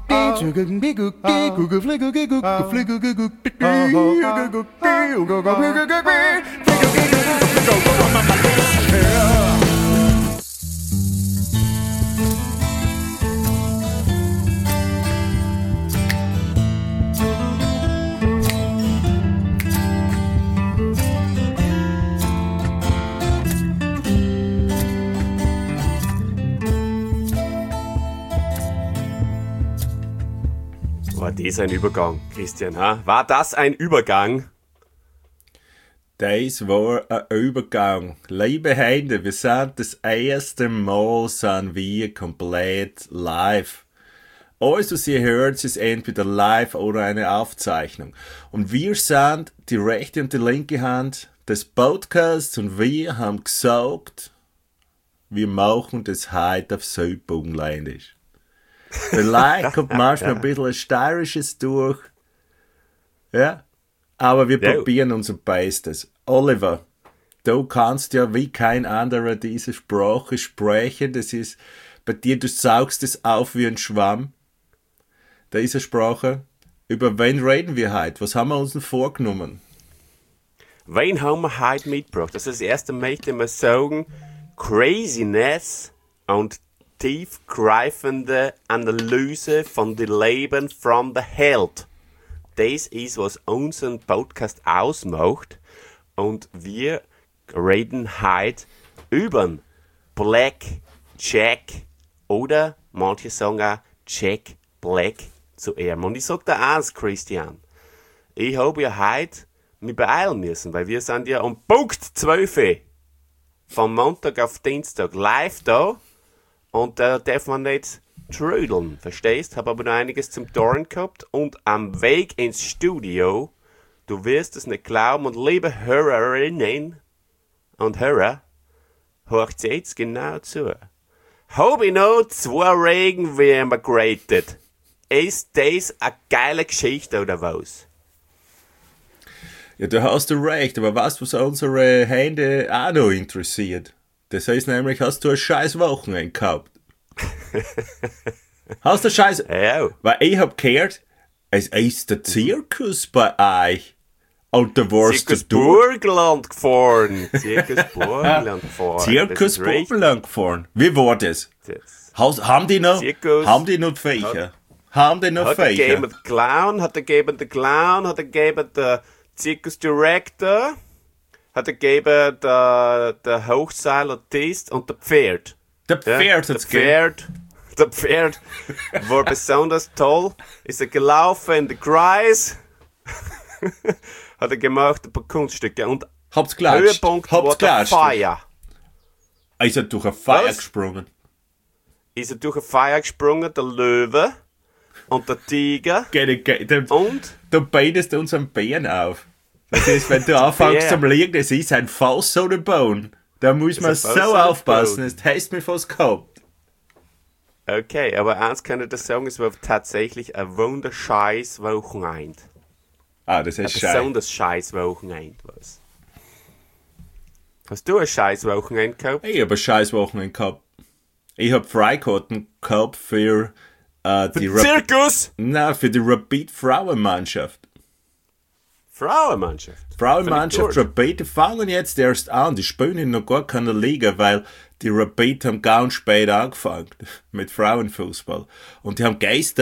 War das ein Übergang, Christian? Ha? War das ein Übergang? Das war ein Übergang. Liebe Hände, wir sind das erste Mal sind wir komplett live. Alles, was ihr hört, ist entweder live oder eine Aufzeichnung. Und wir sind die rechte und die linke Hand des Podcasts und wir haben gesagt, wir machen das heute auf Südburgenländisch. Vielleicht kommt manchmal ein bisschen ein steirisches durch. Ja, aber wir probieren unser Bestes. Oliver, du kannst ja wie kein anderer diese Sprache sprechen. Das ist bei dir, du saugst es auf wie ein Schwamm. Diese Sprache. Über wen reden wir heute? Was haben wir uns denn vorgenommen? Wen haben wir heute mitgebracht? Das ist das erste Mal, dass wir sagen, Craziness und tiefgreifende Analyse von dem Leben from the Held. Das ist, was unseren Podcast ausmacht. Und wir reden heute über Black Jack oder manche sagen auch Jack Black zu Ehren. Und ich sag dir eins, Christian. Ich habe ja heute mich beeilen müssen, weil wir sind ja um Punkt 12 Uhr von Montag auf Dienstag live da. Und da darf man nicht trödeln, verstehst? Habe aber noch einiges zum Torren gehabt und am Weg ins Studio, du wirst es nicht glauben, und liebe Hörerinnen und Hörer, hört jetzt genau zu. Habe ich noch 2 Regenwürmer geratet. Ist das eine geile Geschichte oder was? Ja, du hast recht, aber weißt du, was unsere Hände auch noch interessiert? Das heißt nämlich, hast du ein scheiß Wochenende gehabt? Hast du ein scheiß... Ja. Weil ich hab gehört, es ist der Zirkus bei euch. Und da warst Zirkus du... Burgenland gefahren. Zirkus Burgenland gefahren. Zirkus Burgenland gefahren. Wie war das? Haben die noch... Zirkus. Haben die noch Viecher? Haben die noch Hat Viecher? er gegeben den Clown, hat er gegeben der Zirkusdirektor, hat er gegeben der Hochseilartist und der Pferd. Der Pferd hat's gegeben. Der Pferd war besonders toll. Ist er gelaufen in den Kreis. Hat er gemacht ein paar Kunststücke. Und Habt's klatscht. Höhepunkt war der Feier. Ist er durch eine Feier gesprungen? Ist er durch eine Feier gesprungen, der Löwe und der Tiger. Und? Du beidest uns am Bein auf. Das ist, wenn du anfängst zum Liegen, das ist ein Fass oder Bone. Da muss man so aufpassen, das hast du mir fast gehabt. Okay, aber eins kann ich dir sagen, es war tatsächlich ein wunderscheiß Wochenende. Ah, das ist ein besonders scheiß Wochenende, was? Hast du ein scheiß Wochenende gehabt? Ich habe ein scheiß Wochenende gehabt. Ich habe Freikarten gehabt für die Zirkus? Nein, für die Rapid Frauenmannschaft. Frauenmannschaft Rapid, die fangen jetzt erst an, die spielen in noch gar keiner Liga, weil die Rapid haben ganz spät angefangen mit Frauenfußball. Und die haben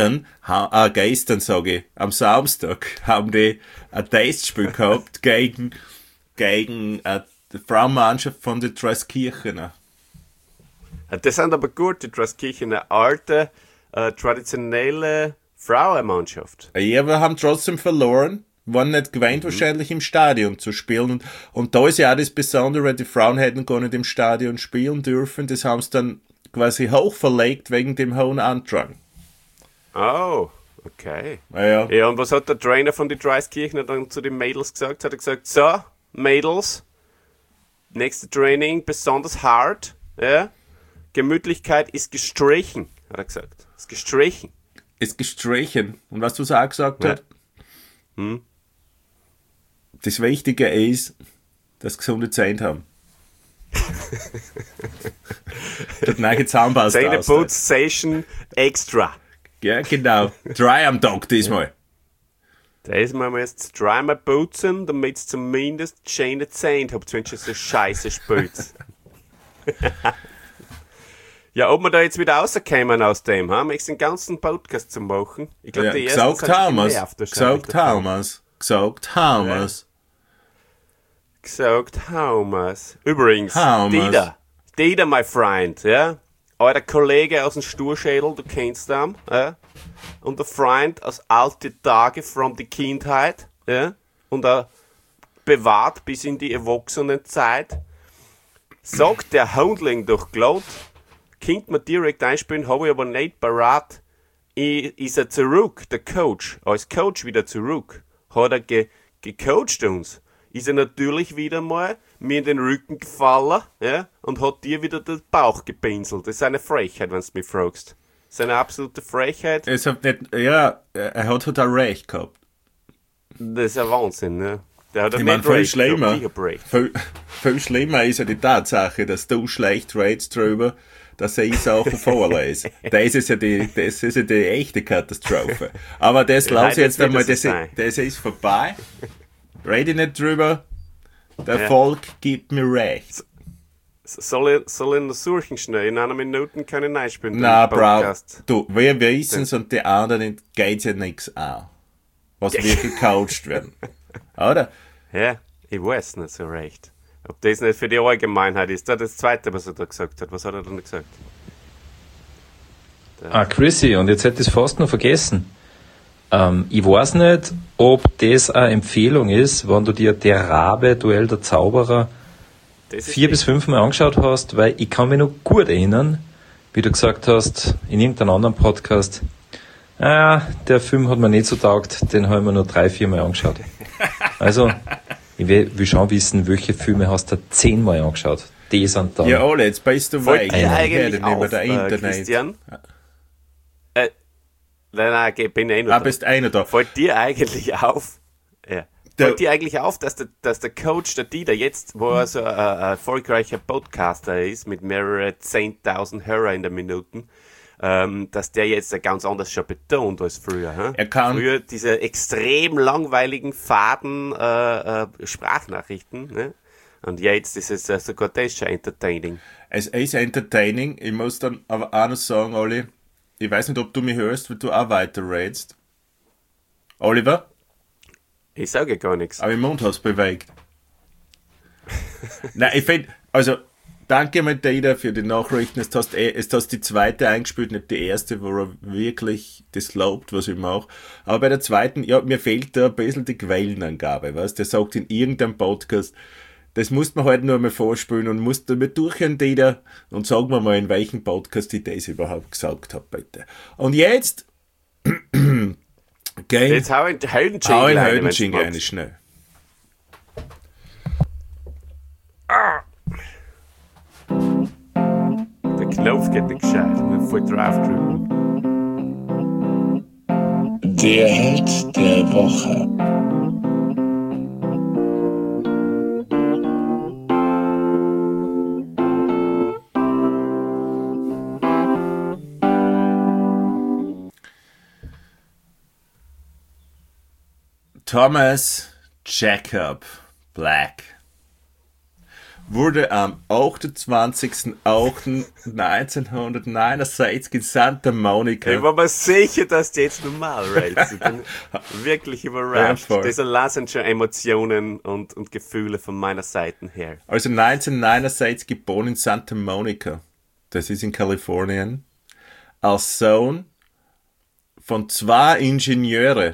am Samstag haben die ein Testspiel gehabt gegen die Frauenmannschaft von der Treskirchener. Das sind aber gut, die Treskirchener alte, traditionelle Frauenmannschaft. Ja, wir haben trotzdem verloren. Waren nicht gewöhnt, wahrscheinlich im Stadion zu spielen. Und da ist ja auch das Besondere, die Frauen hätten gar nicht im Stadion spielen dürfen. Das haben sie dann quasi hochverlegt wegen dem hohen Andrang. Oh, okay. Ja, und was hat der Trainer von den Dreiskirchner dann zu den Mädels gesagt? Hat er gesagt, so, Mädels, nächste Training besonders hart, ja? Gemütlichkeit ist gestrichen, hat er gesagt. Ist gestrichen. Ist gestrichen. Und was du auch gesagt hast? Das Wichtige ist, dass sie gesunde Zähne haben. Das neue Zahnpasta. Zähneputz-Session extra. Ja, genau. Dry am Tag diesmal. Diesmal muss ich dreimal putzen, damit es zumindest schöne Zähne habt, wenn ihr so scheiße spielt. Ja, ob wir da jetzt wieder rauskommen aus dem, haben wir den ganzen Podcast zu machen. Ich glaube, die ersten gesagt haben wir's. Gesagt haben wir's. Gesagt haben wir's. Gesagt haben wir's. Übrigens, Dieter, my friend, ja. Euer Kollege aus dem Sturschädel, du kennst ihn, ja. Und der Freund aus alten Tagen from die Kindheit, ja. Und er bewahrt bis in die Erwachsenenzeit. Sagt der Hundling durch Glot, könnte man direkt einspielen, habe ich aber nicht parat. Ist er zurück, der Coach, als Coach wieder zurück. Hat er gecoacht uns. Ist er natürlich wieder mal mir in den Rücken gefallen, ja, und hat dir wieder den Bauch gepinselt. Das ist eine Frechheit, wenn du mich fragst. Das ist eine absolute Frechheit. Er hat halt auch recht gehabt. Das ist ein Wahnsinn, ne? Der hat Ich meine, viel schlimmer ist ja die Tatsache, dass du schlecht redest drüber, dass ich Sachen vorlese. Das ist ja die echte Katastrophe. Aber das lass ich jetzt einmal, das ist vorbei. Rede nicht drüber. Der Volk gibt mir recht. Soll ich noch suchen schnell? In einer Minute kann ich einspielen. Na, Bro, du, wir wissen's und die anderen geht's ja nichts an. Was wir gecoacht werden. Oder? Ja, ich weiß nicht so recht. Ob das nicht für die Allgemeinheit ist. Das Zweite, was er da gesagt hat. Was hat er denn gesagt? Chrissy, und jetzt hätte ich es fast noch vergessen. Ich weiß nicht, ob das eine Empfehlung ist, wenn du dir der Rabe, Duell der Zauberer 4 bis 5 Mal angeschaut hast, weil ich kann mich noch gut erinnern, wie du gesagt hast, in irgendeinem anderen Podcast, der Film hat mir nicht so taugt, den habe ich mir nur 3-4 Mal angeschaut. Also, ich will schon wissen, welche Filme hast du 10 Mal angeschaut. Die sind dann... Ja, alle, jetzt bist du weg. Eigentlich auf, Christian? Nein, ich bin einer da. Bist einer da. Fällt dir eigentlich auf, dass der Coach, der Dieter, jetzt, wo er so ein erfolgreicher Podcaster ist, mit mehreren 10.000 Hörer in der Minute, dass der jetzt ganz anders schon betont als früher. Er kann früher diese extrem langweiligen, faden Sprachnachrichten, ne? Und jetzt ist es sogar das schon entertaining. Es ist entertaining. Ich muss dann aber auch noch sagen, Olli, ich weiß nicht, ob du mich hörst, weil du auch weiter redest. Oliver? Ich sage gar nichts. Aber im Mund hast du bewegt. Nein, ich finde, also, danke mal Dieter für die Nachrichten. Es hast die zweite eingespielt, nicht die erste, wo er wirklich das lobt, was ich mache. Aber bei der zweiten, ja, mir fehlt da ein bisschen die Quellenangabe, weißt du? Der sagt in irgendeinem Podcast, das muss man halt nur mal vorspielen und muss damit durchhören, Dieter, und sagen wir mal, in welchem Podcast ich das überhaupt gesagt habe, bitte. Und jetzt jetzt hau in Heldenschingle eine schnell. Der Knopf geht nicht gescheit, wir voll drauf drücken. Der Held der Woche. Thomas Jacob Black wurde am 28.08.1969 in Santa Monica. Ich war mir sicher, dass du jetzt normal redest. Ich bin wirklich überrascht. Ja, das lassen schon Emotionen und Gefühle von meiner Seite her. Also 1969 geboren in Santa Monica. Das ist in Kalifornien. Als Sohn von 2 Ingenieure.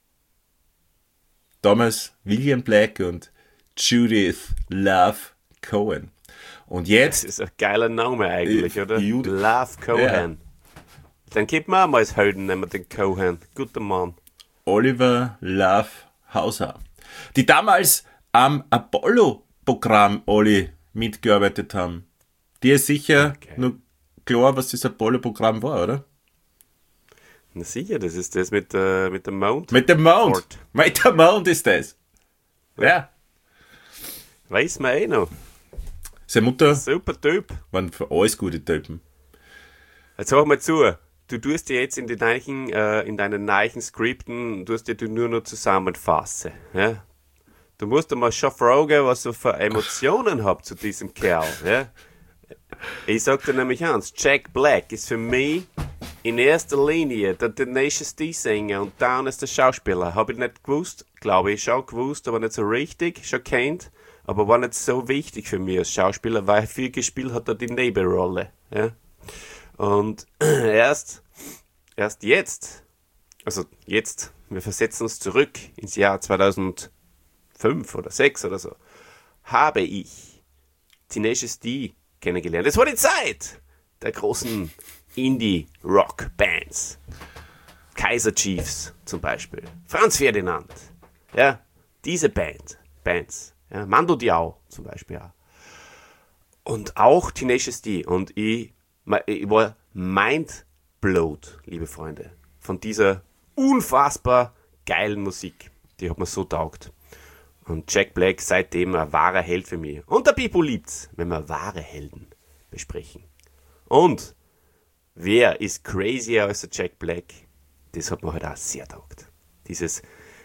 Thomas William Black und Judith Love Cohen. Und jetzt... Das ist ein geiler Name eigentlich, oder? Love Cohen. Ja. Dann gibt man auch mal als Helden, nehmen wir den Cohen. Guter Mann. Oliver Love Hauser. Die damals am Apollo-Programm, Olli, mitgearbeitet haben. Die ist sicher nur klar, was das Apollo-Programm war, oder? Na sicher, das ist das mit dem Mond. Mit dem Mond? Ort. Mit dem Mond ist das. Ja. Weiß man eh noch. Seine Mutter... Super Typ. Waren für alles gute Typen. Jetzt hör mal zu. du tust dir jetzt in deinen neuen Skripten, tust dir nur noch zusammenfassen. Ja? Du musst dir mal schon fragen, was du für Emotionen habt zu diesem Kerl. Ja? Ich sag dir nämlich eins, Jack Black ist für mich in erster Linie der Tenacious D-Sänger und dann ist der Schauspieler. Habe ich nicht gewusst, glaube ich schon gewusst, aber nicht so richtig, schon kennt, aber war nicht so wichtig für mich als Schauspieler, weil viel gespielt hat er die Nebenrolle. Ja? Und erst jetzt, wir versetzen uns zurück ins Jahr 2005 oder 2006 oder so, habe ich Tenacious D kennengelernt. Es war die Zeit der großen Indie-Rock-Bands. Kaiser Chiefs zum Beispiel. Franz Ferdinand. Ja, diese Bands. Ja, Mando Diao zum Beispiel. Ja. Und auch Tenacious D. Und ich war mindblowed, liebe Freunde, von dieser unfassbar geilen Musik. Die hat mir so taugt. Und Jack Black seitdem ein wahrer Held für mich. Und der Pipo liebt's, wenn wir wahre Helden besprechen. Und wer ist crazier als der Jack Black? Das hat mir halt auch sehr taugt. Dieses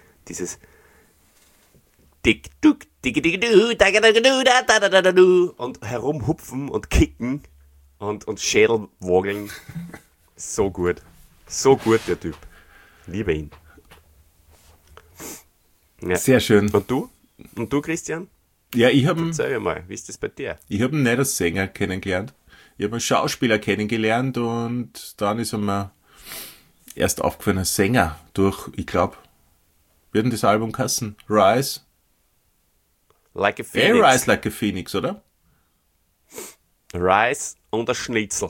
und herumhupfen und kicken und Schädelwogeln. So gut. So gut, der Typ. Liebe ihn. Ja. Sehr schön. Und du? Und du, Christian? Ja, ich habe Erzähl mal, wie ist das bei dir? Ich habe ihn nicht als Sänger kennengelernt. Ich habe einen Schauspieler kennengelernt und dann ist er mir erst aufgefallen als Sänger durch, ich glaube, wird denn das Album heißen? Rise? Like a Phoenix. Rise Like a Phoenix, oder? Rise und der Schnitzel.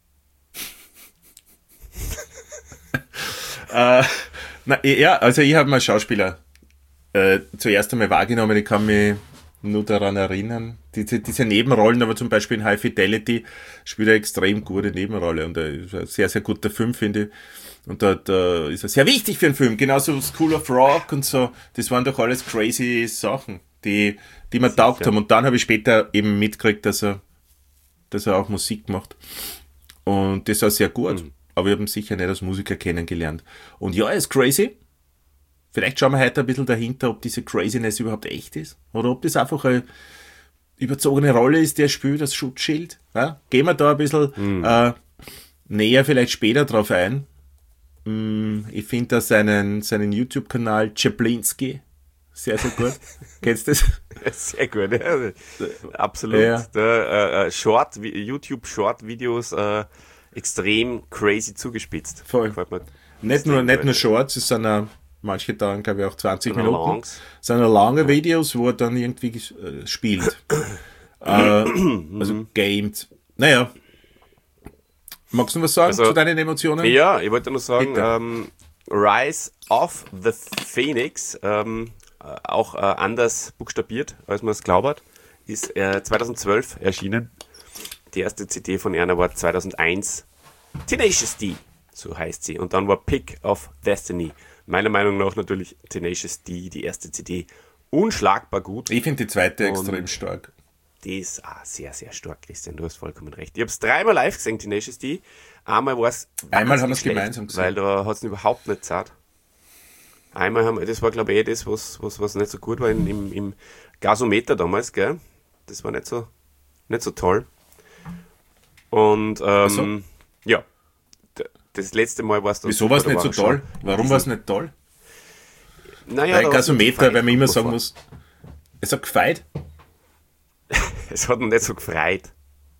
Also ich habe mal Schauspieler zuerst einmal wahrgenommen. Ich kann mich nur daran erinnern, diese Nebenrollen, aber zum Beispiel in High Fidelity spielt er extrem gute Nebenrolle und ist ein sehr, sehr guter Film, finde ich. Und da ist er sehr wichtig für einen Film, genauso School of Rock und so. Das waren doch alles crazy Sachen, die mir taugt haben. Und dann habe ich später eben mitgekriegt, dass er auch Musik macht. Und das war sehr gut. Aber ich habe ihn sicher nicht als Musiker kennengelernt. Und ja, er ist crazy. Vielleicht schauen wir heute ein bisschen dahinter, ob diese Craziness überhaupt echt ist. Oder ob das einfach eine überzogene Rolle ist, die er spielt, das Schutzschild. Ja? Gehen wir da ein bisschen näher vielleicht später drauf ein. Ich finde da seinen YouTube-Kanal Czaplinski sehr, sehr gut. Kennst du das? Sehr gut, ja. Absolut. Ja. YouTube-Short-Videos extrem crazy zugespitzt. Voll. Nicht nur Shorts, es sind auch manche Tage, glaube ich, auch 20 Minuten. Es sind lange Videos, wo er dann irgendwie spielt. Also gamed. Naja. Magst du was sagen zu deinen Emotionen? Ja, ich wollte nur sagen, Rise of the Phoenix, auch anders buchstabiert, als man es glaubt hat, ist 2012 erschienen. Die erste CD von Erna war 2001 Tenacious D, so heißt sie. Und dann war Pick of Destiny. Meiner Meinung nach natürlich Tenacious D, die erste CD, unschlagbar gut. Ich finde die zweite extrem stark. Die ist sehr, sehr stark, Christian, du hast vollkommen recht. Ich habe es 3-mal live gesehen, Tenacious D. Einmal haben wir es gemeinsam gesehen. Weil da hat es überhaupt nicht Zeit. Das war glaube ich das, was nicht so gut war im Gasometer damals, gell? Das war nicht so toll. Und ja, das letzte Mal war es dann. Wieso war es nicht so toll? Warum war es nicht toll? Naja, weil Gasometer, weil man immer sagen muss, es hat gefeit. Es hat ihn nicht so gefreut.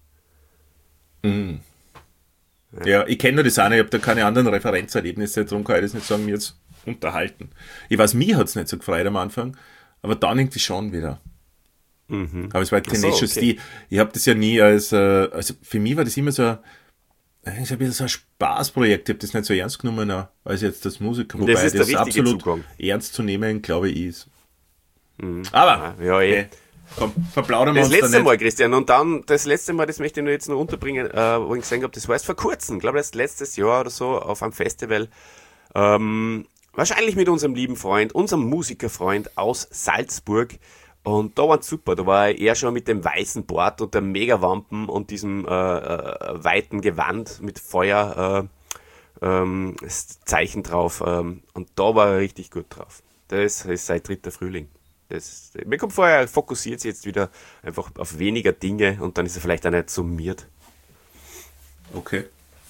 Ja, ich kenne nur das eine, ich habe da keine anderen Referenzerlebnisse, darum kann ich das nicht sagen, mir jetzt unterhalten. Ich weiß, mir hat es nicht so gefreut am Anfang, aber dann irgendwie schon wieder. Aber es war Tenacious D. Ich habe das ja nie also für mich war das immer so ein bisschen so ein Spaßprojekt. Ich habe das nicht so ernst genommen als jetzt das Musiker, wobei das absolut Zugang ernst zu nehmen, glaube ich, ist. Aber, komm, verplaudern wir uns das letzte Mal, Christian, und dann das letzte Mal, das möchte ich nur jetzt noch unterbringen, wo ich gesehen habe, das war erst vor kurzem, ich glaube, das letztes Jahr oder so, auf einem Festival, wahrscheinlich mit unserem lieben Freund, unserem Musikerfreund aus Salzburg. Und da war es super, da war er schon mit dem weißen Bart und der Megawampen und diesem weiten Gewand mit Feuer das Zeichen drauf. Und da war er richtig gut drauf. Das ist sein 3. Frühling. Mir kommt vor, er fokussiert sich jetzt wieder einfach auf weniger Dinge und dann ist er vielleicht auch nicht summiert. Okay.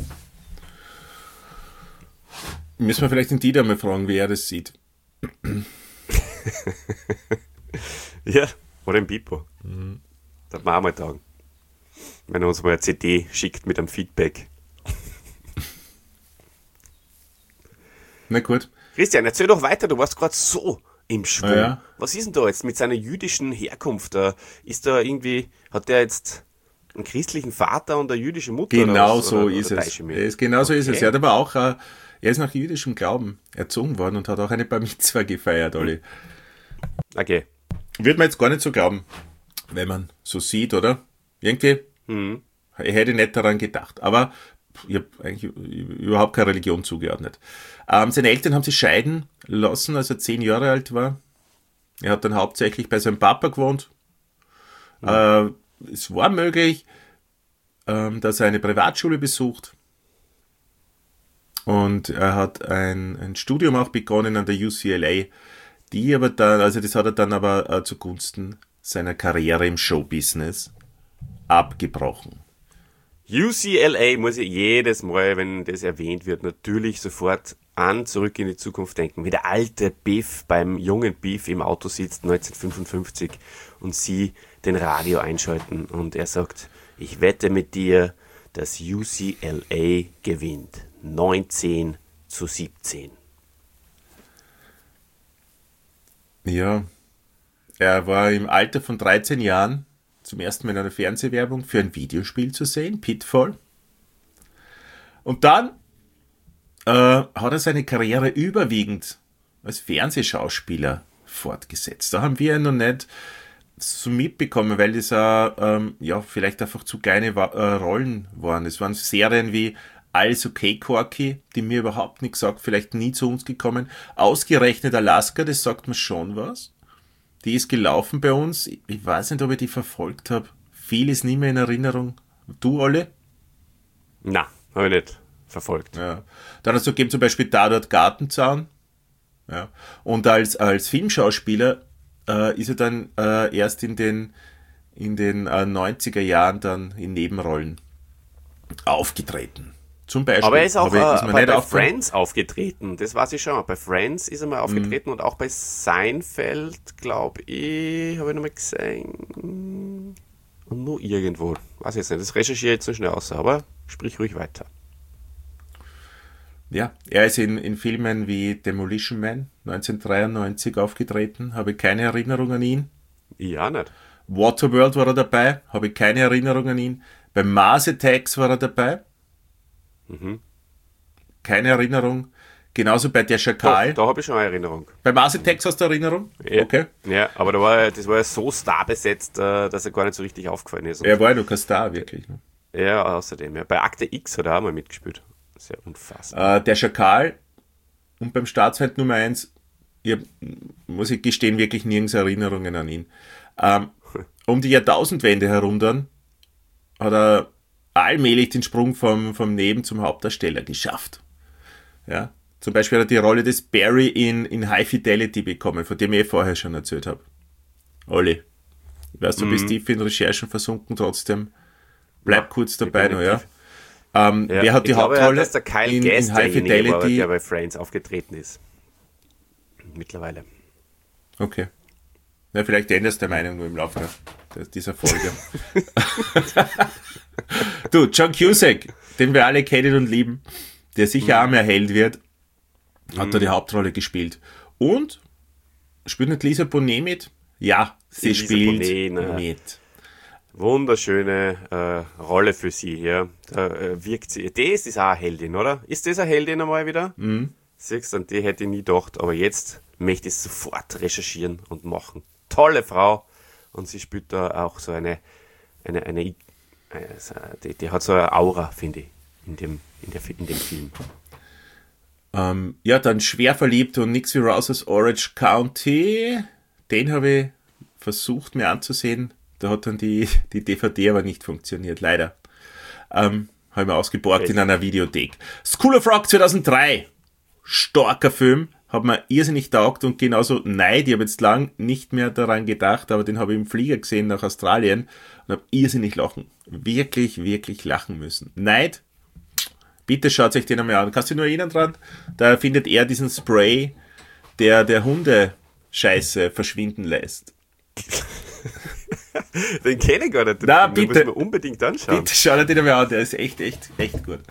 Müssen wir vielleicht den Dieter mal fragen, wie er das sieht. Ja, oder im Pipo. Das machen wir mal tagen. Wenn er uns mal eine CD schickt mit einem Feedback. Na gut. Christian, erzähl doch weiter, du warst gerade so im Schwung. Ja. Was ist denn da jetzt mit seiner jüdischen Herkunft? Ist da irgendwie, hat der jetzt einen christlichen Vater und eine jüdische Mutter? Genau oder so oder ist täusche es. ich mich? Genau so ist es. Okay. Er hat aber auch, er ist nach jüdischem Glauben erzogen worden und hat auch eine Bar Mitzwa gefeiert, Olli. Okay. Wird man jetzt gar nicht so glauben, wenn man so sieht, oder? Irgendwie, ich hätte nicht daran gedacht. Aber ich habe eigentlich überhaupt keine Religion zugeordnet. Seine Eltern haben sich scheiden lassen, als er 10 Jahre alt war. Er hat dann hauptsächlich bei seinem Papa gewohnt. Es war möglich, dass er eine Privatschule besucht. Und er hat ein Studium auch begonnen an der UCLA, die aber dann, also das hat er dann aber zugunsten seiner Karriere im Showbusiness abgebrochen. UCLA muss ich jedes Mal, wenn das erwähnt wird, natürlich sofort an Zurück in die Zukunft denken. Wie der alte Biff beim jungen Biff im Auto sitzt 1955 und sie den Radio einschalten und er sagt, ich wette mit dir, dass UCLA gewinnt. 19-17. Ja, er war im Alter von 13 Jahren zum ersten Mal in einer Fernsehwerbung für ein Videospiel zu sehen, Pitfall. Und dann hat er seine Karriere überwiegend als Fernsehschauspieler fortgesetzt. Da haben wir ihn noch nicht so mitbekommen, weil das ja vielleicht einfach zu kleine Rollen waren. Es waren Serien wie Alles okay, Corky, die mir überhaupt nichts sagt, vielleicht nie zu uns gekommen. Ausgerechnet Alaska, das sagt mir schon was. Die ist gelaufen bei uns. Ich weiß nicht, ob ich die verfolgt habe. Viel ist nicht mehr in Erinnerung. Du, Olli? Na, habe ich nicht verfolgt. Ja. Dann hast du gegeben zum Beispiel Tatort Gartenzaun. Ja. Und als Filmschauspieler ist er dann erst in den 90er Jahren dann in Nebenrollen aufgetreten. Zum Beispiel. Aber er ist auch bei Friends Friends aufgetreten, das weiß ich schon. Bei Friends ist er mal aufgetreten und auch bei Seinfeld, glaube ich, habe ich noch mal gesehen. Und nur irgendwo. Weiß ich jetzt nicht, das recherchiere ich jetzt so schnell aus, aber sprich ruhig weiter. Ja, er ist in Filmen wie Demolition Man 1993 aufgetreten, habe ich keine Erinnerung an ihn. Ja, nicht. Waterworld war er dabei, habe ich keine Erinnerung an ihn. Bei Mars Attacks war er dabei. Keine Erinnerung. Genauso bei Der Schakal. Da habe ich schon eine Erinnerung. Bei Mars Attacks hast du Erinnerung? Ja. Okay. Ja, aber das war ja so starbesetzt, dass er gar nicht so richtig aufgefallen ist. Er war ja noch kein Star, wirklich. Ne? Ja, außerdem. Ja. Bei Akte X hat er auch mal mitgespielt. Sehr unfassbar. Der Schakal und beim Staatsfeind Nummer 1, muss ich gestehen, wirklich nirgends Erinnerungen an ihn. Um die Jahrtausendwende herum dann hat er allmählich den Sprung vom Neben zum Hauptdarsteller geschafft. Ja, zum Beispiel hat er die Rolle des Barry in High Fidelity bekommen, von dem ich vorher schon erzählt habe. Olli, ich weiß, du bist tief in Recherchen versunken, trotzdem bleib kurz dabei noch, ja. Wer hat die Hauptrolle? Dass der Kyle in Gass High derjenige war, Fidelity? der bei Friends aufgetreten ist. Mittlerweile. Okay. Ja, vielleicht änderst du deine Meinung nur im Laufe dieser Folge. Du, John Cusack, den wir alle kennen und lieben, der sicher auch mehr Held wird, hat da die Hauptrolle gespielt. Und spielt nicht Lisa Bonet mit? Ja, sie Lisa spielt Bonet, mit. Wunderschöne Rolle für sie hier. Da wirkt sie. Das ist auch eine Heldin, oder? Ist das eine Heldin einmal wieder? Siehst du, an die hätte ich nie gedacht, aber jetzt möchte ich es sofort recherchieren und machen. Tolle Frau und sie spielt da auch so die hat so eine Aura, finde ich, in dem Film. Ja, dann Schwer verliebt und nix wie Raus aus Orange County. Den habe ich versucht mir anzusehen. Da hat dann die DVD aber nicht funktioniert, leider. Habe ich mir ausgeborgt in einer Videothek. School of Rock 2003. Starker Film. Hat mir irrsinnig taugt und genauso Neid. Ich habe jetzt lang nicht mehr daran gedacht, aber den habe ich im Flieger gesehen nach Australien und habe irrsinnig lachen. Wirklich, wirklich lachen müssen. Neid. Bitte schaut euch den einmal an. Kannst du dich nur erinnern dran? Da findet er diesen Spray, der Hundescheiße verschwinden lässt. Den kenne ich gar nicht. Na, den bitte. muss man unbedingt anschauen. Bitte schaut dir den mal an. Der ist echt gut.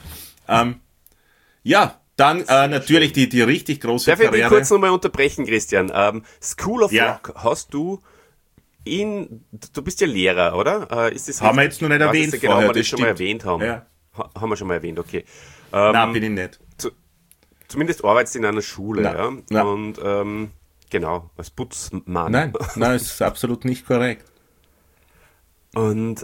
Ja, dann natürlich die richtig große Darf ich Karriere. dich kurz nochmal unterbrechen, Christian? School of Ja. Rock hast du du bist ja Lehrer, oder? Ist das Haben wir jetzt noch nicht erwähnt genau, vorher, ob wir das das schon mal stimmt. erwähnt haben. Ja. Haben wir schon mal erwähnt, okay. Nein, bin ich nicht. Zumindest arbeitest du in einer Schule, Nein. ja? Nein. Und genau, als Putzmann. Nein, ist absolut nicht korrekt. Und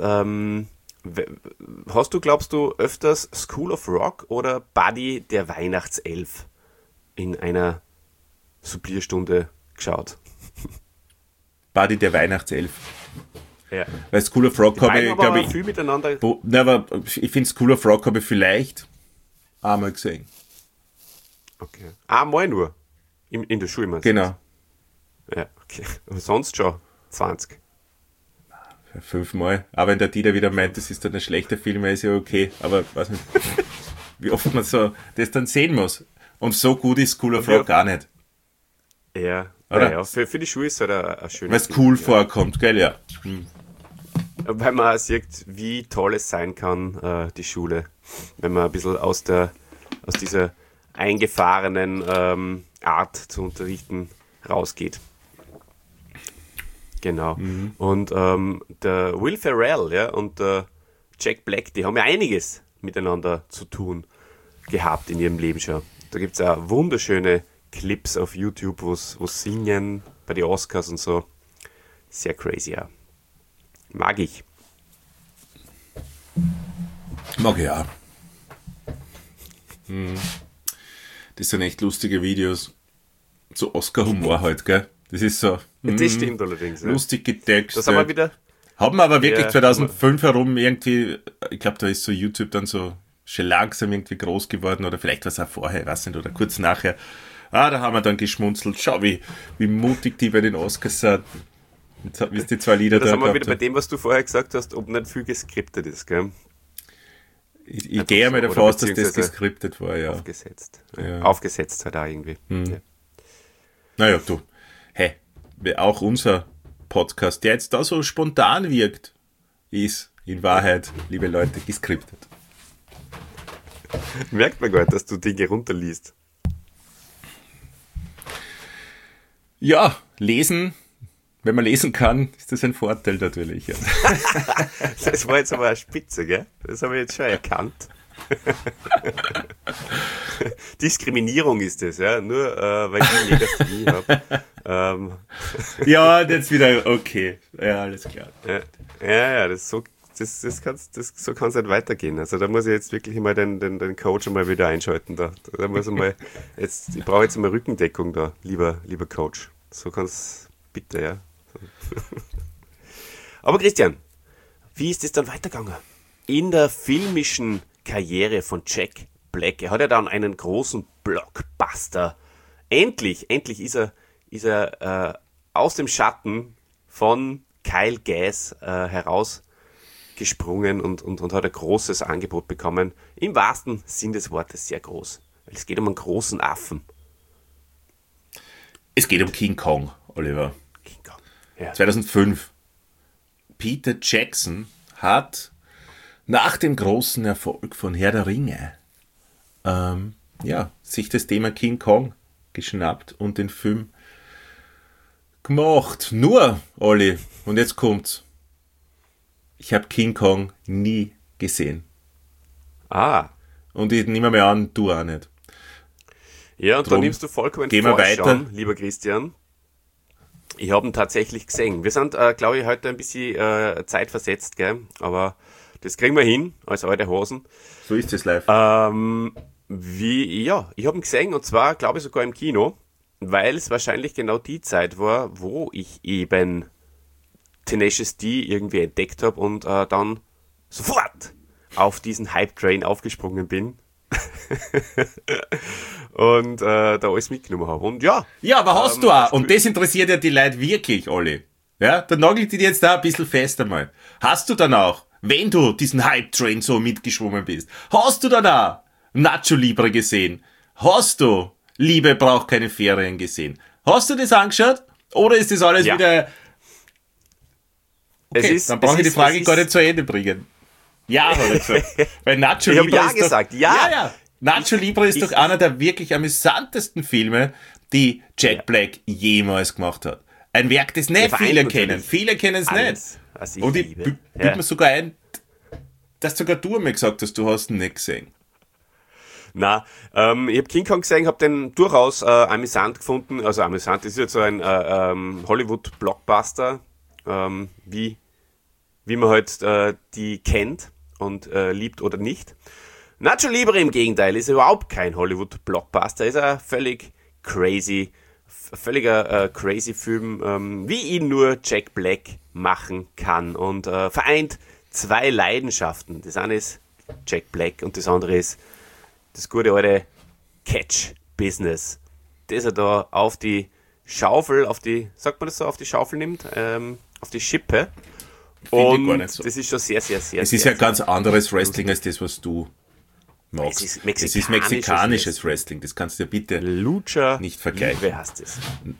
glaubst du, öfters School of Rock oder Buddy der Weihnachtself in einer Supplierstunde geschaut? Buddy der Weihnachtself. Ja. Weil School of Rock habe ich, aber glaube ich, viel miteinander. aber ich finde School of Rock habe ich vielleicht einmal gesehen. Okay. Einmal nur. In der Schule, meinst du? Genau. Ja, okay. Aber sonst schon 20. 5-mal. Aber wenn der Dieter wieder meint, das ist dann ein schlechter Film, ist ja okay. Aber weiß nicht, wie oft man so das dann sehen muss. Und so gut ist School of Rock gar nicht. Ja, Oder? ja, für die Schule ist es halt ein schönes Weil es Film, cool ja. vorkommt, gell, ja. Weil man auch sieht, wie toll es sein kann, die Schule, wenn man ein bisschen aus dieser eingefahrenen Art zu unterrichten rausgeht. Genau. Und der Will Ferrell, ja, und der Jack Black, die haben ja einiges miteinander zu tun gehabt in ihrem Leben schon. Da gibt es auch wunderschöne Clips auf YouTube, wo singen bei den Oscars und so. Sehr crazy, ja. Mag ich. Mag ich auch. Das sind echt lustige Videos. So Oscar-Humor halt, gell? Das ist so Das stimmt allerdings. Ja. lustig getextet. Das haben wir wieder. Haben wir aber wirklich Ja, 2005 herum irgendwie, ich glaube, da ist so YouTube dann so schon langsam irgendwie groß geworden oder vielleicht war es auch vorher, ich weiß nicht, oder kurz nachher. Da haben wir dann geschmunzelt. Schau, wie mutig die bei den Oscars sind. Jetzt wisst ihr zwei Lieder Das da haben wir gehabt wieder bei dem, was du vorher gesagt hast, ob nicht viel geskriptet ist, gell? Ich gehe mal so, davon oder aus, dass das beziehungsweise geskriptet war, ja. Aufgesetzt. Ja. Aufgesetzt halt auch irgendwie. Ja. Naja, du, hey, auch unser Podcast, der jetzt da so spontan wirkt, ist in Wahrheit, liebe Leute, geskriptet. Merkt man gar nicht, dass du Dinge runterliest. Ja, lesen, wenn man lesen kann, ist das ein Vorteil natürlich. Ja. Das war jetzt aber eine Spitze, gell? Das habe ich jetzt schon erkannt. Diskriminierung ist das, ja, nur weil ich Legasthenie habe. Ja, jetzt wieder, okay, ja, alles klar. Ja, so kann es nicht weitergehen. Also da muss ich jetzt wirklich mal den Coach mal wieder einschalten. Da muss ich mal ich brauche jetzt mal Rückendeckung da, lieber Coach. So kann es bitte, ja. Aber Christian, wie ist es dann weitergegangen? In der filmischen Karriere von Jack Black. Er hat ja dann einen großen Blockbuster. Endlich ist er aus dem Schatten von Kyle Gass herausgesprungen und hat ein großes Angebot bekommen. Im wahrsten Sinn des Wortes sehr groß. Weil es geht um einen großen Affen. Es geht um King Kong, Oliver. King Kong. Ja. 2005. Peter Jackson hat nach dem großen Erfolg von Herr der Ringe sich das Thema King Kong geschnappt und den Film gemacht. Nur, Olli, und jetzt kommt's. Ich habe King Kong nie gesehen. Und ich nehme mir an, du auch nicht. Ja, und Drum da nimmst du vollkommen gehen wir Vorschauen, weiter. lieber Christian. Ich habe ihn tatsächlich gesehen. Wir sind, glaube ich, heute ein bisschen zeitversetzt, gell? Aber das kriegen wir hin, als alte Hosen. So ist es live. Ich habe ihn gesehen, und zwar, glaube ich, sogar im Kino, weil es wahrscheinlich genau die Zeit war, wo ich eben Tenacious D irgendwie entdeckt habe und dann sofort auf diesen Hype-Train aufgesprungen bin. Und da alles mitgenommen habe. Und ja. Ja, aber hast du auch, und das interessiert ja die Leute wirklich, Olli. Ja, da nagelt die jetzt da ein bisschen fest einmal. Hast du dann auch, wenn du diesen Hype-Train so mitgeschwommen bist, hast du dann auch Nacho Libre gesehen? Hast du Liebe braucht keine Ferien gesehen? Hast du das angeschaut? Oder ist das alles wieder... Okay, dann brauche ich die Frage gar nicht zu Ende bringen. Ja, hat er gesagt. Weil Nacho Ich habe Libre ja ist gesagt, doch, ja. Nacho Libre ist doch einer der wirklich amüsantesten Filme, die Jack Black jemals gemacht hat. Ein Werk, das nicht Ja, viele natürlich. kennen. Viele kennen es Alles, nicht. was ich Und ich liebe. bilde Ja. mir sogar ein, dass sogar du mir gesagt hast, du hast ihn nicht gesehen. Na, ich habe King Kong gesehen, habe den durchaus amüsant gefunden. Also amüsant ist jetzt so ein Hollywood-Blockbuster, wie man halt die kennt und liebt oder nicht. Nacho Libre im Gegenteil ist überhaupt kein Hollywood-Blockbuster, ist ein völliger crazy Film, wie ihn nur Jack Black machen kann und vereint zwei Leidenschaften. Das eine ist Jack Black und das andere ist das gute alte Catch-Business, das er da auf die Schaufel, sagt man das so, auf die Schaufel nimmt, auf die Schippe. Finde ich Und gar nicht so. das ist schon sehr, sehr, sehr, Es ist sehr, ja ganz anderes Wrestling als das, was du magst. Es ist Es ist mexikanisches Wrestling. Das kannst du ja bitte Lucha nicht vergleichen. Libre heißt es.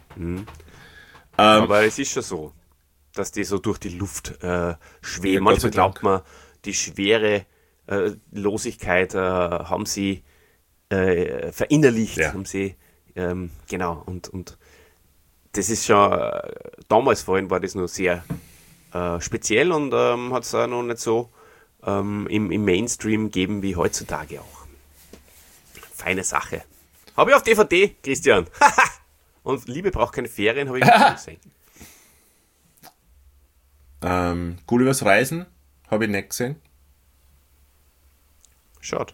Aber es ist schon so, dass die so durch die Luft schweben. Ja, Gott sei Manchmal glaubt Dank. man, die schwere Losigkeit haben sie verinnerlicht, Ja. haben sie, genau, und das ist schon, damals vorhin war das noch sehr speziell und hat es auch noch nicht so im Mainstream gegeben wie heutzutage auch. Feine Sache. Habe ich auf DVD, Christian. Und Liebe braucht keine Ferien, habe ich nicht gesehen. Gullivers Reisen habe ich nicht gesehen. Schade.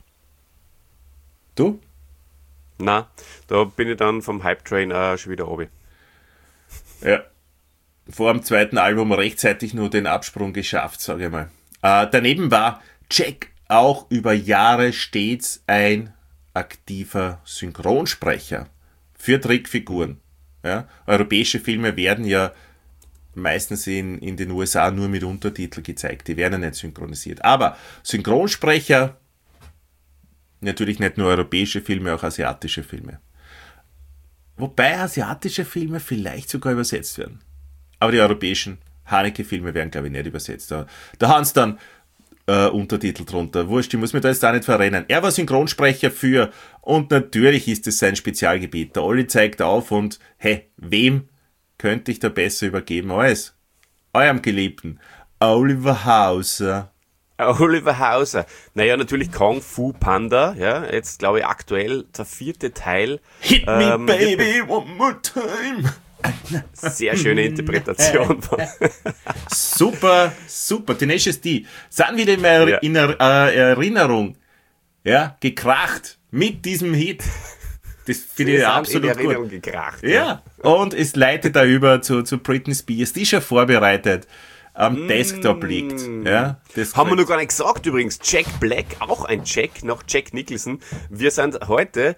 Du? Na, da bin ich dann vom Hype-Train schon wieder oben. Ja. Vor dem zweiten Album rechtzeitig nur den Absprung geschafft, sage ich mal. Daneben war Jack auch über Jahre stets ein aktiver Synchronsprecher für Trickfiguren. Ja? Europäische Filme werden ja meistens in den USA nur mit Untertitel gezeigt. Die werden ja nicht synchronisiert. Aber Synchronsprecher, natürlich nicht nur europäische Filme, auch asiatische Filme. Wobei asiatische Filme vielleicht sogar übersetzt werden. Aber die europäischen Haneke-Filme werden, glaube ich, nicht übersetzt. Da haben sie dann Untertitel drunter. Wurscht, ich muss mich da jetzt auch nicht verrennen. Er war Synchronsprecher für, und natürlich ist es sein Spezialgebiet. Der Olli zeigt auf und, hey, wem könnte ich da besser übergeben als eurem Geliebten Oliver Hauser. Oliver Hauser. Naja, natürlich Kung Fu Panda. Ja, jetzt glaube ich aktuell der 4. Teil. Hit me, baby, one more time. Sehr schöne Interpretation von. Super, super. Tenacious D. Sind wieder in Erinnerung, ja, gekracht mit diesem Hit. Das finde ich absolut in Erinnerung gut. gekracht. Ja, und es leitet da über zu Britney Spears, die schon vorbereitet am Desktop liegt. Ja, das Haben wir noch gar nicht gesagt übrigens. Jack Black, auch ein Jack, noch Jack Nicholson. Wir sind heute,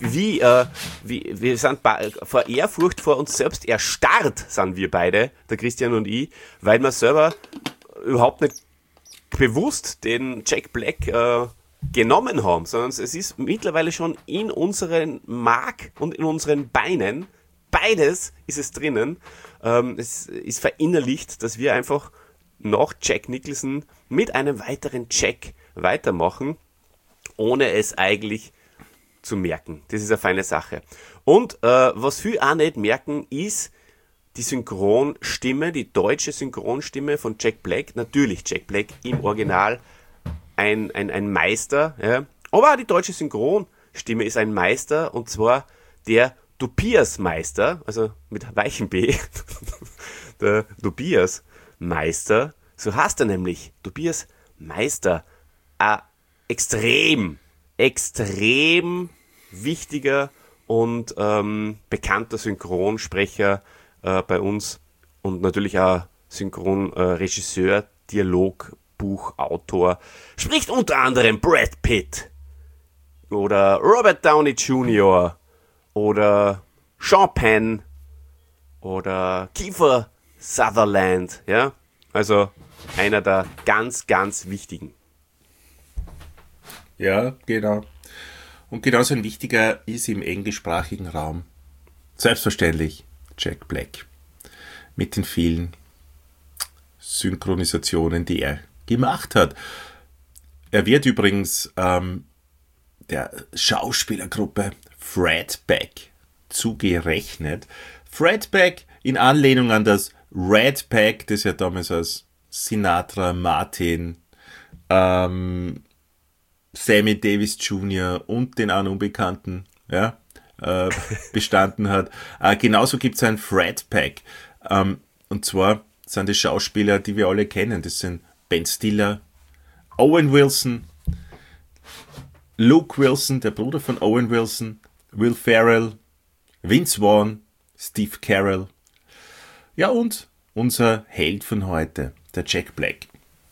wir sind vor Ehrfurcht vor uns selbst erstarrt, sind wir beide, der Christian und ich, weil wir selber überhaupt nicht bewusst den Jack Black genommen haben, sondern es ist mittlerweile schon in unseren Mark und in unseren Beinen, beides ist es drinnen. Es ist verinnerlicht, dass wir einfach nach Jack Nicholson mit einem weiteren Jack weitermachen, ohne es eigentlich zu merken. Das ist eine feine Sache. Und was viele auch nicht merken, ist die Synchronstimme, die deutsche Synchronstimme von Jack Black. Natürlich Jack Black im Original ein Meister, ja. Aber auch die deutsche Synchronstimme ist ein Meister, und zwar der Tobias Meister, also mit weichem B, der Tobias Meister, so heißt er nämlich, Tobias Meister, ein extrem wichtiger und bekannter Synchronsprecher bei uns und natürlich auch Synchronregisseur, Drehbuchautor spricht unter anderem Brad Pitt oder Robert Downey Jr. oder Sean Penn oder Kiefer Sutherland, ja, also einer der ganz, ganz wichtigen. Ja, genau. Und genauso ein wichtiger ist im englischsprachigen Raum selbstverständlich Jack Black mit den vielen Synchronisationen, die er gemacht hat. Er wird übrigens der Schauspielergruppe Fred Beck zugerechnet. Fred Beck in Anlehnung an das Red Pack, das ja damals als Sinatra, Martin, Sammy Davis Jr. und den anderen Unbekannten, ja, bestanden hat. Genauso gibt es ein Fred Pack. Und zwar sind die Schauspieler, die wir alle kennen. Das sind Ben Stiller, Owen Wilson, Luke Wilson, der Bruder von Owen Wilson, Will Ferrell, Vince Vaughn, Steve Carell. Ja, und unser Held von heute, der Jack Black.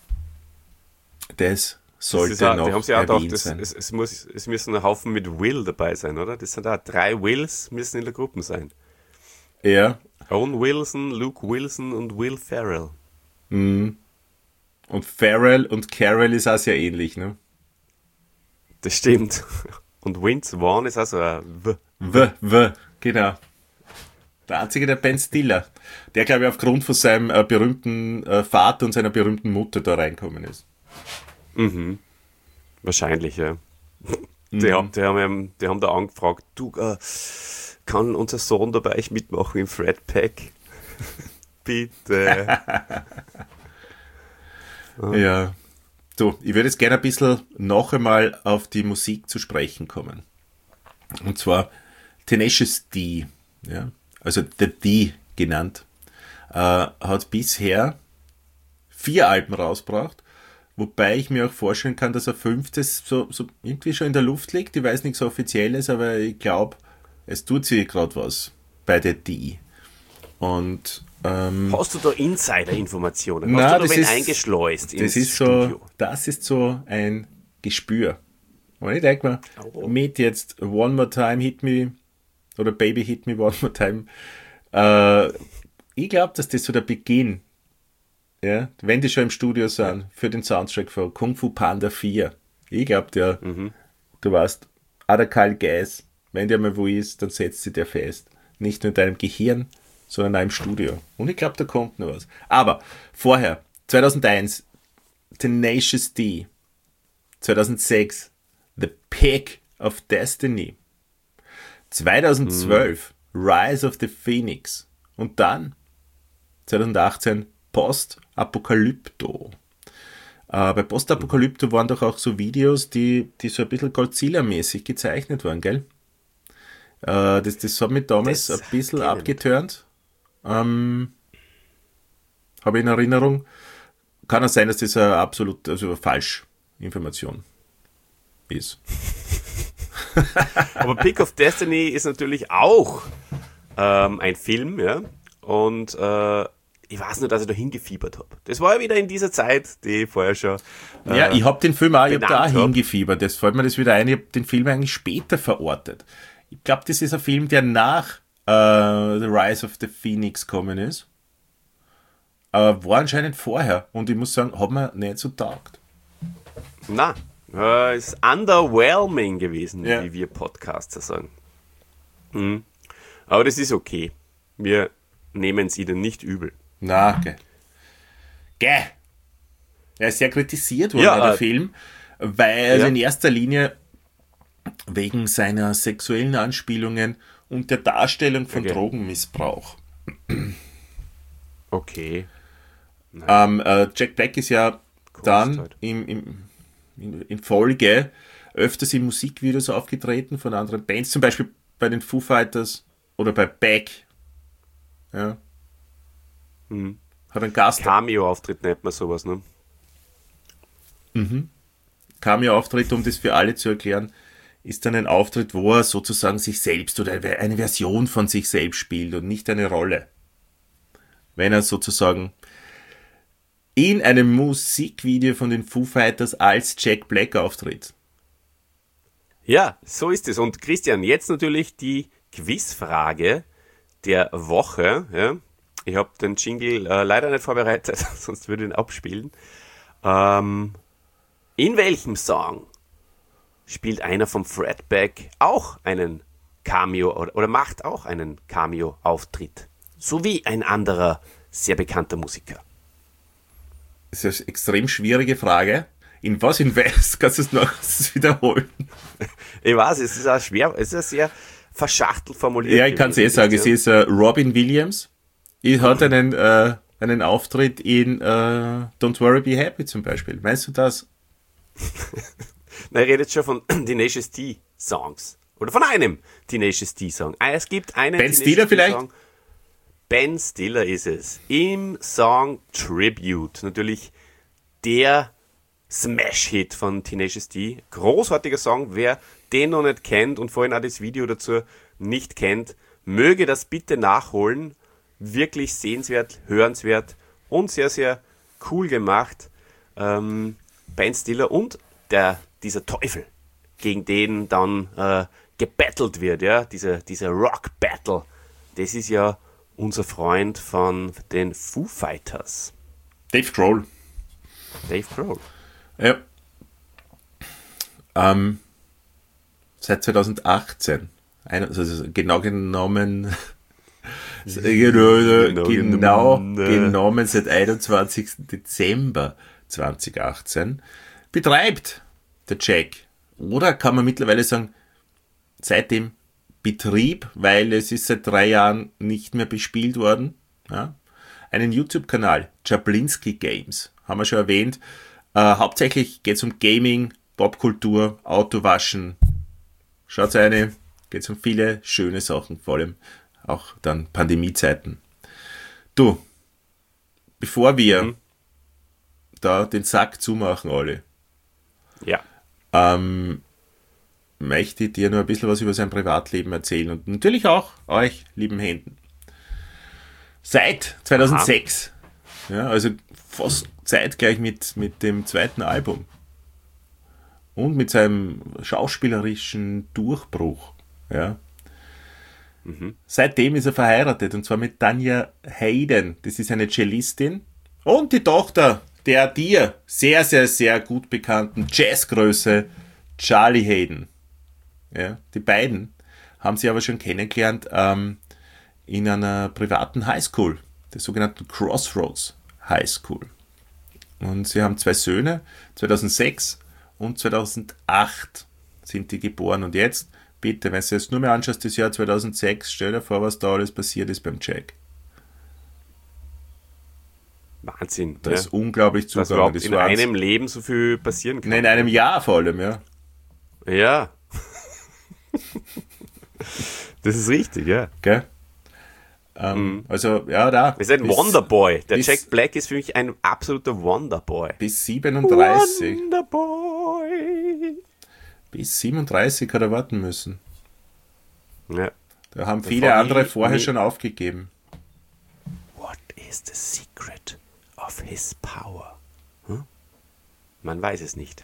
Das sollte noch die haben sich auch erwähnt gedacht, sein. es müssen ein Haufen mit Will dabei sein, oder? Das sind da 3 Wills, müssen in der Gruppe sein. Ja. Owen Wilson, Luke Wilson und Will Ferrell. Und Ferrell und Carell ist auch sehr ähnlich, ne? Das stimmt. Und Vince Vaughn ist also ein Genau. Der einzige, der Ben Stiller, der, glaube ich, aufgrund von seinem berühmten Vater und seiner berühmten Mutter da reinkommen ist. Wahrscheinlich, ja. Die haben da angefragt, du, kann unser Sohn dabei mitmachen im Fred Pack? Bitte. Ja. So, ich würde jetzt gerne ein bisschen noch einmal auf die Musik zu sprechen kommen. Und zwar Tenacious D, ja, also The D genannt, hat bisher 4 Alben rausgebracht, wobei ich mir auch vorstellen kann, dass ein 5. so irgendwie schon in der Luft liegt. Ich weiß nichts Offizielles, aber ich glaube, es tut sich gerade was bei der D. Und hast du da Insider-Informationen? Nein, Hast du da das wen ist- eingeschleust ins das ist Studio? das ist so ein Gespür. Und ich denke mal, mit jetzt One More Time Hit Me oder Baby Hit Me One More Time, ich glaube, dass das so der Beginn, ja, wenn die schon im Studio sind, für den Soundtrack von Kung Fu Panda 4. Ich glaube, du weißt, auch der Karl Geis, wenn der mal wo ist, dann setzt sich der fest. Nicht nur in deinem Gehirn, sondern auch im Studio. Und ich glaube, da kommt noch was. Aber vorher, 2001, Tenacious D. 2006, The Pick of Destiny. 2012, Rise of the Phoenix. Und dann, 2018, Post-Apokalypto. Bei Post-Apokalypto waren doch auch so Videos, die so ein bisschen Godzilla-mäßig gezeichnet waren, gell? Das hat mich damals Das ein bisschen kenn ich abgeturnt. Habe ich in Erinnerung. Kann auch sein, dass das eine absolut, also eine Falschinformation ist. Aber Pick of Destiny ist natürlich auch ein Film, ja. Und ich weiß nur, dass ich da hingefiebert habe. Das war ja wieder in dieser Zeit, die ich vorher schon. Ja, ich habe den Film auch, ich hab da auch benannt hab. hingefiebert. Jetzt fällt mir das wieder ein, ich habe den Film eigentlich später verortet. Ich glaube, das ist ein Film, der nach The Rise of the Phoenix gekommen ist. War anscheinend vorher. Und ich muss sagen, hat mir nicht so taugt. Na, ist underwhelming gewesen, Ja. wie wir Podcaster sagen. Aber das ist okay. Wir nehmen es ihnen nicht übel. Na, gell. Er ist sehr kritisiert worden, Ja, der Film, weil also ja. in erster Linie wegen seiner sexuellen Anspielungen und der Darstellung von Okay. Drogenmissbrauch. Okay. Jack Black ist ja dann Zeit. in Folge öfters in Musikvideos aufgetreten von anderen Bands, zum Beispiel bei den Foo Fighters oder bei Beck. Ja. Hat einen Gast Cameo-Auftritt nennt man sowas, ne? Cameo-Auftritt, um das für alle zu erklären, ist dann ein Auftritt, wo er sozusagen sich selbst oder eine Version von sich selbst spielt und nicht eine Rolle. Wenn er sozusagen in einem Musikvideo von den Foo Fighters als Jack Black auftritt. Ja, so ist es. Und Christian, jetzt natürlich die Quizfrage der Woche. Ja. Ich habe den Jingle leider nicht vorbereitet, sonst würde ich ihn abspielen. In welchem Song spielt einer vom Fredback auch einen Cameo oder macht auch einen Cameo-Auftritt? So wie ein anderer sehr bekannter Musiker. Das ist eine extrem schwierige Frage. In was kannst du es noch wiederholen? Ich weiß, es ist auch schwer, es ist sehr verschachtelt formuliert. Ja, ich kann es sagen. Es ist Robin Williams. Er hat einen Auftritt in Don't Worry Be Happy zum Beispiel. Meinst du das? Nein, ich rede jetzt schon von Tenacious D Songs. Oder von einem Tenacious D Song. Es gibt einen Ben Stiller vielleicht? Song. Ben Stiller ist es. Im Song Tribute. Natürlich der Smash-Hit von Tenacious D. Großartiger Song. Wer den noch nicht kennt und vorhin auch das Video dazu nicht kennt, möge das bitte nachholen. Wirklich sehenswert, hörenswert und sehr, sehr cool gemacht. Ben Stiller und dieser Teufel, gegen den dann gebattelt wird, ja, dieser Rock-Battle. Das ist ja unser Freund von den Foo Fighters. Dave Grohl. Ja. Seit 2018. Also genau genommen seit 21. Dezember 2018 betreibt der Jack, oder kann man mittlerweile sagen, seitdem Betrieb, weil es ist seit 3 Jahren nicht mehr bespielt worden, ja, einen YouTube-Kanal, Jablinski Games, haben wir schon erwähnt. Hauptsächlich geht es um Gaming, Popkultur, Autowaschen. Schaut eine, geht es um viele schöne Sachen, vor allem auch dann Pandemiezeiten. Du, bevor wir da den Sack zumachen alle, ja. Möchte ich dir nur ein bisschen was über sein Privatleben erzählen und natürlich auch euch, lieben Händen. Seit 2006, ja, also fast zeitgleich mit dem zweiten Album und mit seinem schauspielerischen Durchbruch, ja. Seitdem ist er verheiratet und zwar mit Tanya Hayden. Das ist eine Cellistin und die Tochter der dir sehr, sehr, sehr gut bekannten Jazzgröße Charlie Hayden. Ja, die beiden haben sie aber schon kennengelernt in einer privaten Highschool, der sogenannten Crossroads High School. Und sie haben 2 Söhne, 2006 und 2008 sind die geboren. Und jetzt, bitte, wenn du jetzt nur mehr anschaust, das Jahr 2006, stell dir vor, was da alles passiert ist beim Jack. Wahnsinn. Das ist unglaublich zugegangen. Dass überhaupt in einem Leben so viel passieren kann. Nein, in einem Jahr vor allem, ja. Ja. Das ist richtig, ja. Gell? Also, ja, da. Das ist ein Wonderboy. Der Jack Black ist für mich ein absoluter Wonderboy. Bis 37. Wonderboy. Bis 37 hat er warten müssen. Ja. Da haben viele andere vorher schon aufgegeben. What is the secret of his power? Man weiß es nicht.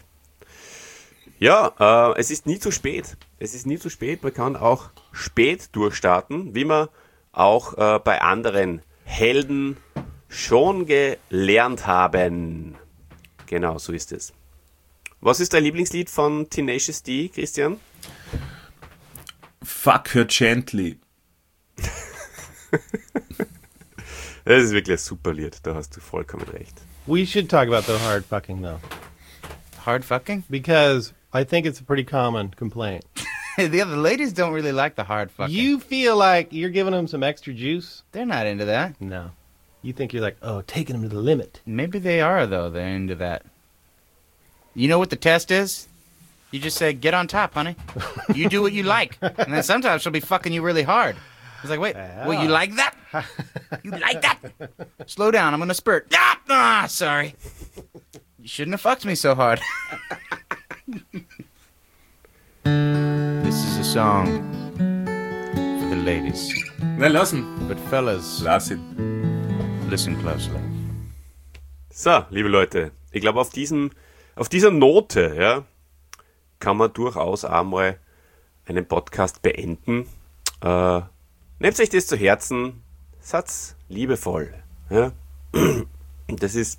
Ja, es ist nie zu spät. Man kann auch spät durchstarten, wie man auch bei anderen Helden schon gelernt haben. Genau, so ist es. Was ist dein Lieblingslied von Tenacious D, Christian? Fuck Her Gently. Das ist wirklich ein super Lied, da hast du vollkommen recht. We should talk about the hard fucking, though. Hard fucking? Because I think it's a pretty common complaint. The other ladies don't really like the hard fucking. You feel like you're giving them some extra juice? They're not into that. No. You think you're like, oh, taking them to the limit. Maybe they are, though. They're into that. You know what the test is? You just say, get on top, honey. You do what you like. And then sometimes she'll be fucking you really hard. It's like, wait, well, you like that? You like that? Slow down, I'm gonna spurt. Sorry. You shouldn't have fucked me so hard. This is a song for the ladies. Na, lass ihn. But fellas, Lass ihn. listen closely. So, liebe Leute, ich glaube, auf dieser Note, ja, kann man durchaus einmal einen Podcast beenden. Nehmt euch das zu Herzen, seid liebevoll. Ja. Das ist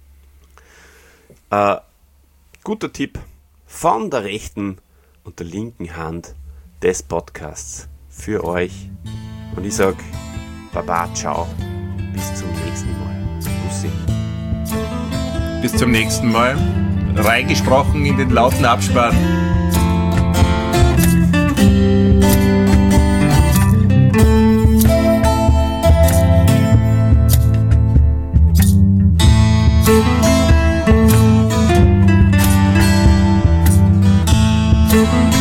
ein guter Tipp von der rechten und der linken Hand des Podcasts für euch. Und ich sage, Baba, ciao, bis zum nächsten Mal. Bussi. Bis zum nächsten Mal. Reingesprochen in den lauten Abspann. Thank you.